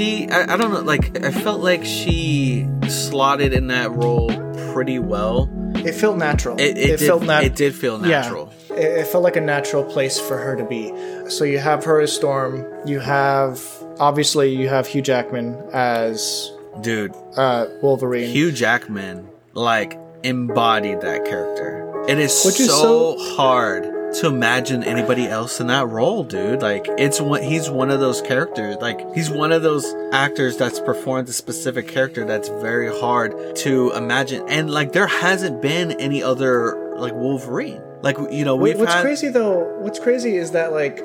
I don't know, like I felt like she slotted in that role pretty well. It felt natural. It did feel natural. Yeah, it felt like a natural place for her to be. So you have her as Storm. You have Hugh Jackman as Wolverine. Hugh Jackman, like, embodied that character. It is so hard to imagine anybody else in that role, dude. Like, he's one of those characters. Like, he's one of those actors that's performed a specific character that's very hard to imagine. And like, there hasn't been any other like Wolverine. Like, you know, what's crazy is that like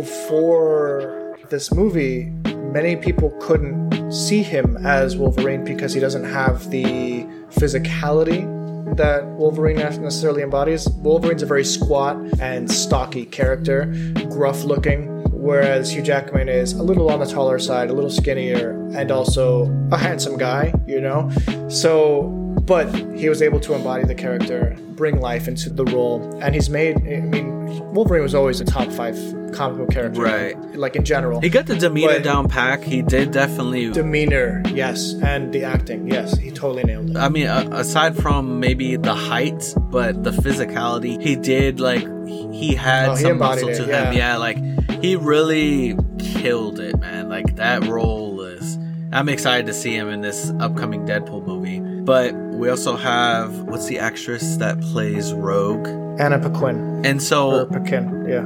before this movie, many people couldn't see him as Wolverine because he doesn't have the physicality that Wolverine necessarily embodies. Wolverine's a very squat and stocky character, gruff looking, whereas Hugh Jackman is a little on the taller side, a little skinnier, and also a handsome guy, you know? So but he was able to embody the character, bring life into the role, and he's made. I mean, Wolverine was always a top 5 comic book character, right? Like in general, he got the demeanor down pack. He did definitely demeanor, yes, and the acting, yes, he totally nailed it. I mean, aside from maybe the height, but the physicality, he did like he had some muscle to him. Yeah, like he really killed it, man. Like that role is. I'm excited to see him in this upcoming Deadpool movie. But we also have, what's the actress that plays Rogue? Anna Paquin. And so Paquin, yeah.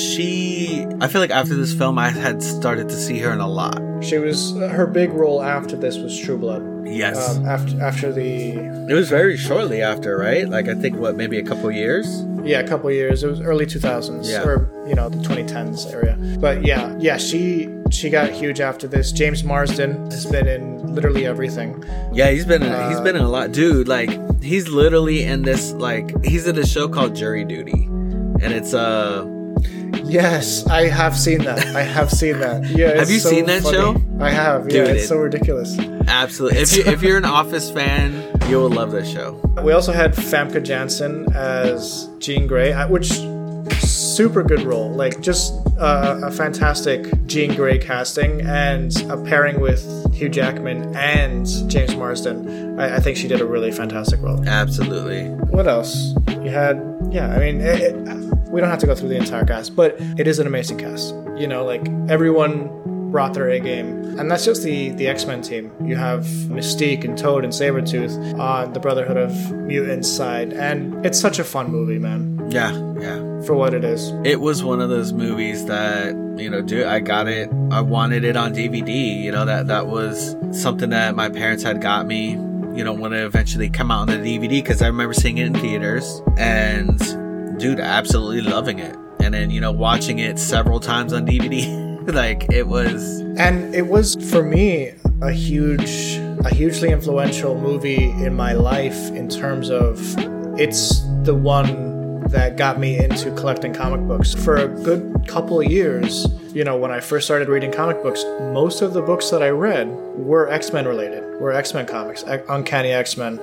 I feel like after this film, I had started to see her in a lot. She was, her big role after this was True Blood. Yes. After the... It was very shortly after, right? Like, I think, maybe a couple years? Yeah, a couple years. It was early 2000s. Yeah. Or, the 2010s area. But yeah, she got huge after this. James Marsden has been in literally everything. Yeah, he's been in a lot. Dude, like, he's literally in this, like, he's in a show called Jury Duty. And it's, Yes, I have seen that. Yeah. Have you seen that show? I have. Dude, yeah, it's so ridiculous. Absolutely. If you're an Office fan, you will love this show. We also had Famke Janssen as Jean Grey, which super good role. Like just a fantastic Jean Grey casting and a pairing with Hugh Jackman and James Marsden. I think she did a really fantastic role. Absolutely. What else? You had, I mean, we don't have to go through the entire cast, but it is an amazing cast. Like everyone brought their A game. And that's just the X-Men team. You have Mystique and Toad and Sabretooth on the Brotherhood of Mutants side. And it's such a fun movie, man. Yeah. For what it is. It was one of those movies that, dude, I got it. I wanted it on DVD. That was something that my parents had got me, when it eventually came out on the DVD, because I remember seeing it in theaters. And, dude, absolutely loving it. And then, watching it several times on DVD. Like it was, and it was for me a hugely influential movie in my life in terms of it's the one that got me into collecting comic books for a good couple of years. When I first started reading comic books, most of the books that I read were X-Men related, were X-Men comics, Uncanny X-Men,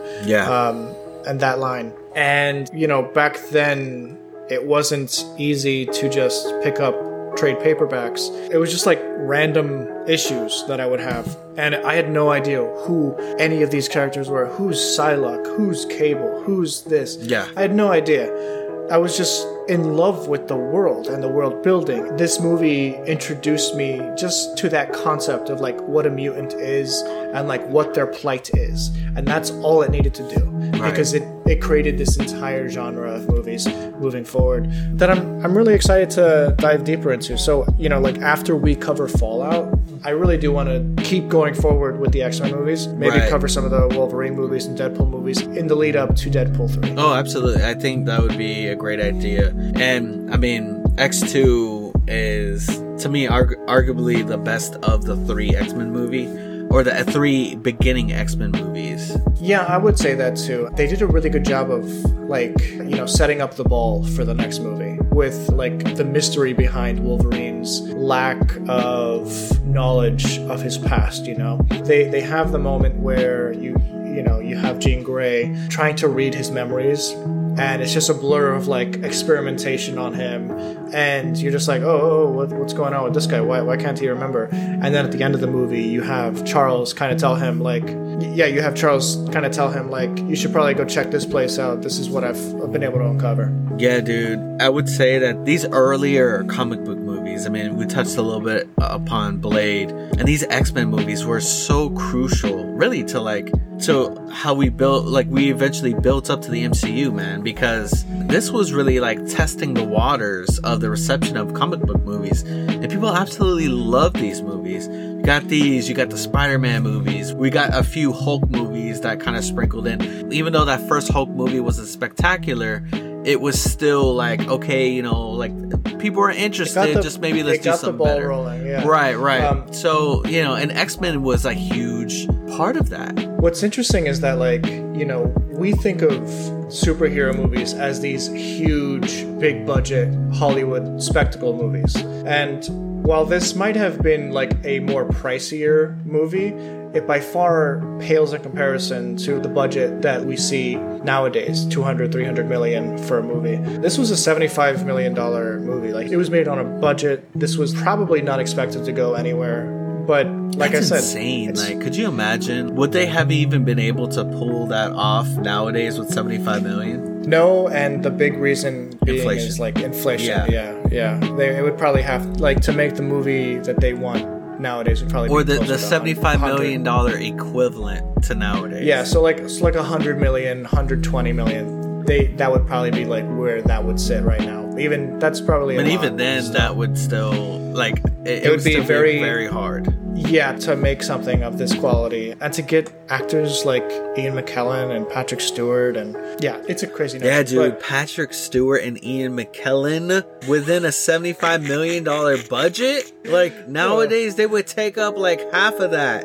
and that line. And back then it wasn't easy to just pick up trade paperbacks. It was just like random issues that I would have, and I had no idea who any of these characters were. Who's Psylocke? Who's Cable? Who's this? Yeah, I had no idea. I was just in love with the world and the world building. This movie introduced me just to that concept of like what a mutant is and like what their plight is, and that's all it needed to do, because it created this entire genre of movies moving forward that I'm really excited to dive deeper into. So like after we cover Fallout, I really do want to keep going forward with the X-Men movies, maybe cover some of the Wolverine movies and Deadpool movies in the lead up to Deadpool 3. Oh, absolutely. I think that would be a great idea. And I mean, X2 is, to me, arguably the best of the 3 X-Men movie, or the 3 beginning X-Men movies. Yeah, I would say that too. They did a really good job of setting up the ball for the next movie with like the mystery behind Wolverine's lack of knowledge of his past. They have the moment where you have Jean Grey trying to read his memories, and it's just a blur of like experimentation on him, and you're just like, what's going on with this guy? Why can't he remember? And then at the end of the movie, you have Charles kind of tell him like, you should probably go check this place out. This is what I've been able to uncover. Yeah, dude. I would say that these earlier comic book movies, I mean, we touched a little bit upon Blade, and these X-Men movies were so crucial, really, to how we eventually built up to the MCU, man, because this was really like testing the waters of the reception of comic book movies, and people absolutely love these movies. You got the Spider-Man movies, we got a few Hulk movies that kind of sprinkled in. Even though that first Hulk movie wasn't spectacular, it was still like, okay, like people are interested, just maybe let's do something better. Rolling, yeah. Right. So, and X-Men was a huge part of that. What's interesting is that, like, you know, we think of superhero movies as these huge, big budget Hollywood spectacle movies. And while this might have been like a more pricier movie, it by far pales in comparison to the budget that we see nowadays, 200, 300 million for a movie. This was a $75 million movie. Like, it was made on a budget. This was probably not expected to go anywhere. But like That's I said, insane. Like, could you imagine? Would they have even been able to pull that off nowadays with 75 million? No, and the big reason being Inflation. is like inflation. Yeah. Yeah. It would probably have, like, to make the movie that they want nowadays would probably Or be the closer to $75 100. million equivalent to nowadays. Yeah, so like it's like 100 million, 120 million. That would probably be like where that would sit right now. Even that's probably. But a even lot. then, that would still, like, it would would be still very- very hard. Yeah, to make something of this quality and to get actors like Ian McKellen and Patrick Stewart, and yeah, it's a crazy notion. Yeah, dude, But Patrick Stewart and Ian McKellen within a $75 million budget? Like, nowadays, they would take up, like, half of that.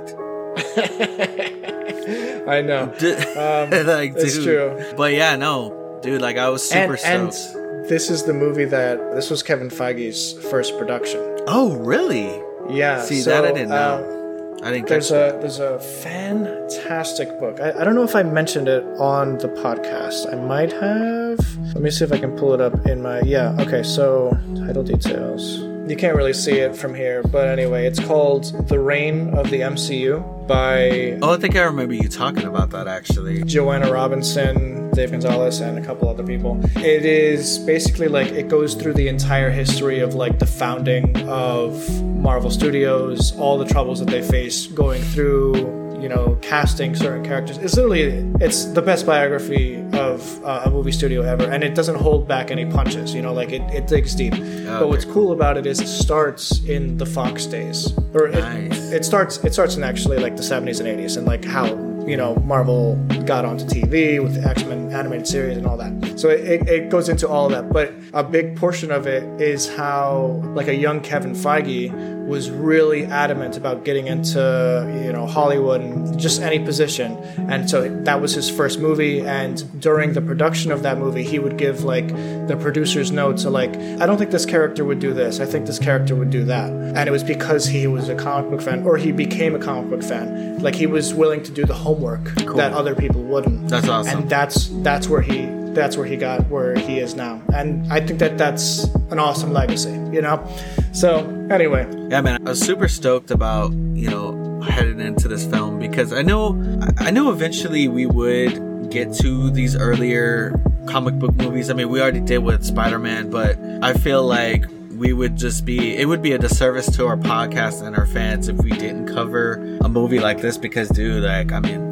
I know. Like, it's dude. true. But yeah, no. Dude, like, I was super And stoked. this is the movie this was Kevin Feige's first production. Oh, really? Yeah. See, so, that I didn't know. I didn't catch There's a fantastic book. I don't know if I mentioned it on the podcast. I might have. Let me see if I can pull it up in my... Yeah, okay, so title details. You can't really see it from here, but anyway, it's called The Reign of the MCU by Oh, I think I remember you talking about that, actually. Joanna Robinson, Dave Gonzalez, and a couple other people. It is basically like it goes through the entire history of like the founding of Marvel Studios, all the troubles that they faced going through, you know, casting certain characters. It's the best biography of a movie studio ever, and it doesn't hold back any punches, you know, like it digs deep. But what's cool about it is it starts in the Fox days, or Nice. it starts in actually like the 70s and 80s, and like how, you know, Marvel got onto TV with the X-Men animated series and all that. So it goes into all of that, but a big portion of it is how like a young Kevin Feige was really adamant about getting into, you know, Hollywood and just any position. And so that was his first movie, and during the production of that movie, he would give like the producer's notes of like, I don't think this character would do this, I think this character would do that. And it was because he was a comic book fan, or he became a comic book fan. Like, he was willing to do the homework that other people wouldn't. That's awesome. And that's where he got where he is now. And I think that's an awesome legacy, you know? So anyway. Yeah, man, I was super stoked about, you know, heading into this film, because I know eventually we would get to these earlier comic book movies. I mean, we already did with Spider-Man, but I feel like it would be a disservice to our podcast and our fans if we didn't cover a movie like this, because, dude, like, I mean,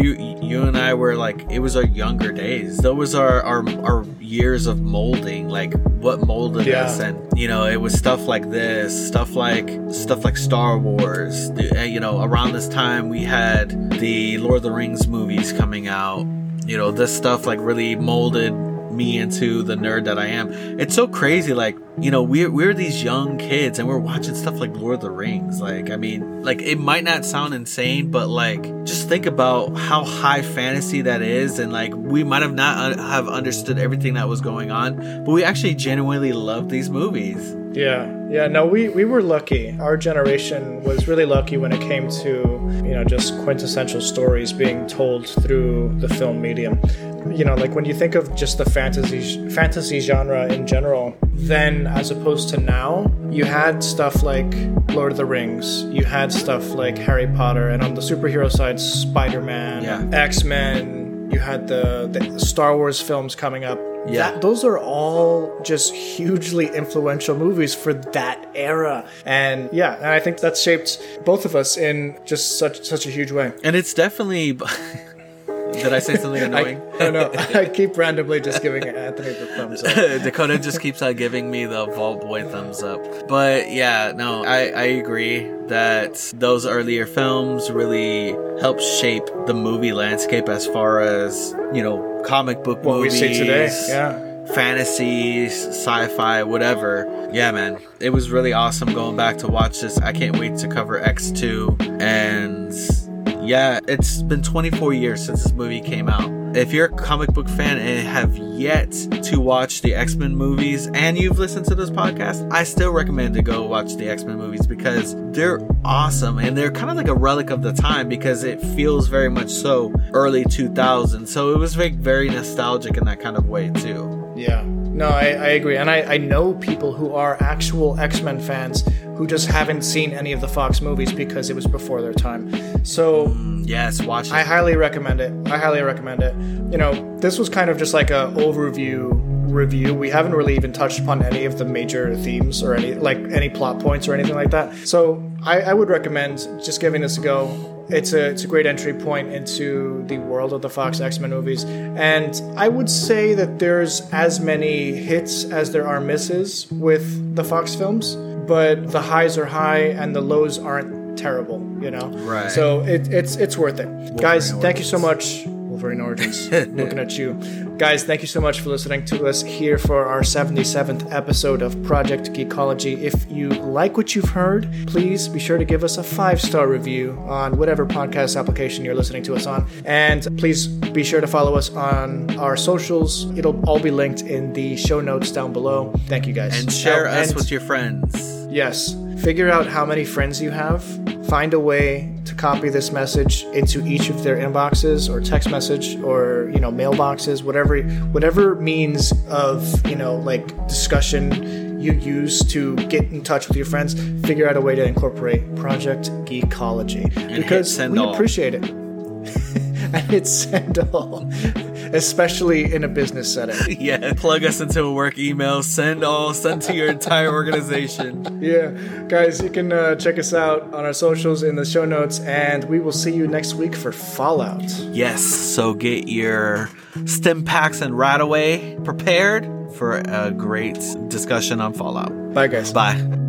you and I were like, it was our younger days. Those was our years of molding, like what molded us. And, you know, it was stuff like this, stuff like Star Wars. You know, around this time we had the Lord of the Rings movies coming out. You know, this stuff like really molded me into the nerd that I am. It's so crazy. Like, you know, we're these young kids and we're watching stuff like Lord of the Rings. Like, I mean, like, it might not sound insane, but like, just think about how high fantasy that is. And like, we might have not have understood everything that was going on, but we actually genuinely loved these movies. Yeah, no, we were lucky. Our generation was really lucky when it came to, you know, just quintessential stories being told through the film medium. You know, like when you think of just the fantasy genre in general, then as opposed to now, you had stuff like Lord of the Rings, you had stuff like Harry Potter, and on the superhero side, Spider-Man, X-Men, you had the Star Wars films coming up. Yeah. Those are all just hugely influential movies for that era. And yeah, and I think that shaped both of us in just such a huge way. And it's definitely... Did I say something annoying? I don't know. I keep randomly just giving Anthony the thumbs up. Dakota just keeps on giving me the Vault Boy thumbs up. But yeah, no, I agree that those earlier films really helped shape the movie landscape as far as, you know, comic book what movies. We see today, yeah. Fantasy, sci-fi, whatever. Yeah, man. It was really awesome going back to watch this. I can't wait to cover X2 and Yeah, it's been 24 years since this movie came out. If you're a comic book fan and have yet to watch the X-Men movies and you've listened to this podcast, I still recommend to go watch the X-Men movies because they're awesome and they're kind of like a relic of the time because it feels very much so early 2000s. So it was very nostalgic in that kind of way too. Yeah. No, I agree. And I know people who are actual X-Men fans who just haven't seen any of the Fox movies because it was before their time. So yes, watch it. I highly recommend it. You know, this was kind of just like a overview review. We haven't really even touched upon any of the major themes or any plot points or anything like that. So I would recommend just giving this a go. It's a great entry point into the world of the Fox X-Men movies. And I would say that there's as many hits as there are misses with the Fox films, but the highs are high and the lows aren't terrible, you know? Right. So it's worth it. Wolverine Guys, Origins. Thank you so much. Wolverine Origins. Looking at you. Guys, thank you so much for listening to us here for our 77th episode of Project Geekology. If you like what you've heard, please be sure to give us a 5-star review on whatever podcast application you're listening to us on. And please be sure to follow us on our socials. It'll all be linked in the show notes down below. Thank you, guys. And share us with your friends. Yes. Figure out how many friends you have. Find a way to copy this message into each of their inboxes or text message or, mailboxes, whatever means of, discussion you use to get in touch with your friends. Figure out a way to incorporate Project Geekology because we appreciate it. And hit send all, especially in a business setting. Yeah, plug us into a work email, send to your entire organization. Yeah, guys, you can check us out on our socials in the show notes, and we will see you next week for Fallout. Yes, so get your stim packs and Radaway prepared for a great discussion on Fallout. Bye, guys. Bye.